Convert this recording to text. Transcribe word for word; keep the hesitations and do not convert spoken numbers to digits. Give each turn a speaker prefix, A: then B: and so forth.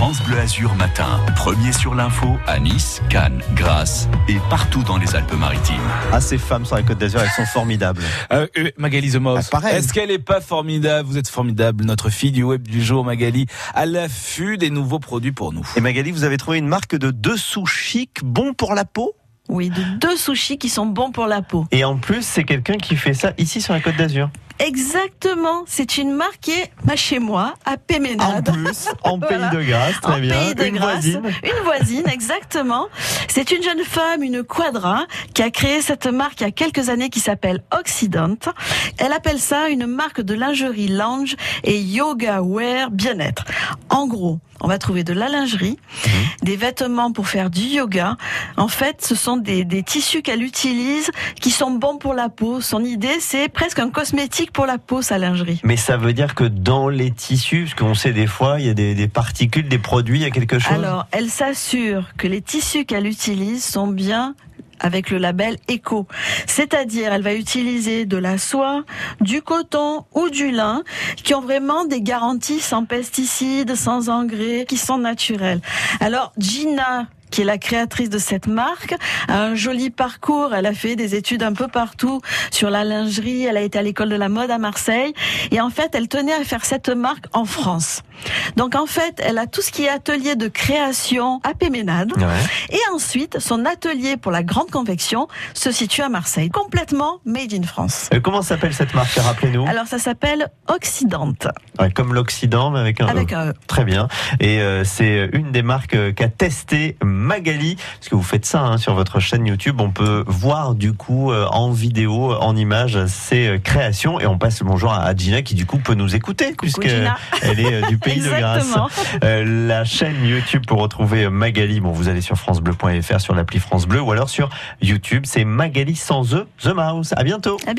A: France Bleu Azur matin. Premier sur l'info à Nice, Cannes, Grasse et partout dans les Alpes-Maritimes.
B: Ah, ces femmes sur la Côte d'Azur, elles sont formidables.
C: Euh, euh, Magali The Mouse,
B: ah, pareil.
C: Est-ce qu'elle est pas formidable? Vous êtes formidable, notre fille du web du jour, Magali, à l'affût des nouveaux produits pour nous.
B: Et Magali, vous avez trouvé une marque de dessous chic, bon pour la peau?
D: Oui, de deux sushis qui sont bons pour la peau.
B: Et en plus, c'est quelqu'un qui fait ça ici sur la Côte d'Azur.
D: Exactement, c'est une marque qui est pas chez moi, à Péménade.
B: En plus, en
D: Voilà.
B: Pays de Grâce, très
D: en
B: bien.
D: Pays de
B: une
D: Grâce,
B: voisine.
D: Une voisine, exactement. C'est une jeune femme, une quadra, qui a créé cette marque il y a quelques années qui s'appelle Occident. Elle appelle ça une marque de lingerie lounge et yoga wear bien-être. En gros, on va trouver de la lingerie, mmh. des vêtements pour faire du yoga. En fait, ce sont des, des tissus qu'elle utilise qui sont bons pour la peau. Son idée, c'est presque un cosmétique pour la peau, sa lingerie.
B: Mais ça veut dire que dans les tissus, parce qu'on sait des fois, il y a des, des particules, des produits, il y a quelque chose.
D: Alors, elle s'assure que les tissus qu'elle utilise sont bien avec le label éco. C'est-à-dire, elle va utiliser de la soie, du coton ou du lin qui ont vraiment des garanties sans pesticides, sans engrais, qui sont naturels. Alors, Gina, qui est la créatrice de cette marque, a un joli parcours. Elle a fait des études un peu partout sur la lingerie. Elle a été à l'école de la mode à Marseille. Et en fait, elle tenait à faire cette marque en France. Donc en fait, elle a tout ce qui est atelier de création à Péménade. Ouais. Et ensuite, son atelier pour la grande confection se situe à Marseille. Complètement made in France.
B: Euh, comment s'appelle cette marque? Rappelez-nous.
D: Alors ça s'appelle Occident.
B: Ouais, comme l'Occident, mais avec un
D: avec
B: E.
D: un E.
B: Très bien. Et euh, c'est une des marques qu'a testé Magali, parce que vous faites ça hein, sur votre chaîne YouTube. On peut voir du coup euh, en vidéo, en images, ces créations. Et on passe le bonjour à Gina qui du coup peut nous écouter, puisqu'elle est euh, du Pays de Grâce. Euh, la chaîne YouTube pour retrouver Magali, bon, vous allez sur francebleu point f r, sur l'appli France Bleu, ou alors sur YouTube, c'est Magali sans E, The Mouse. À bientôt.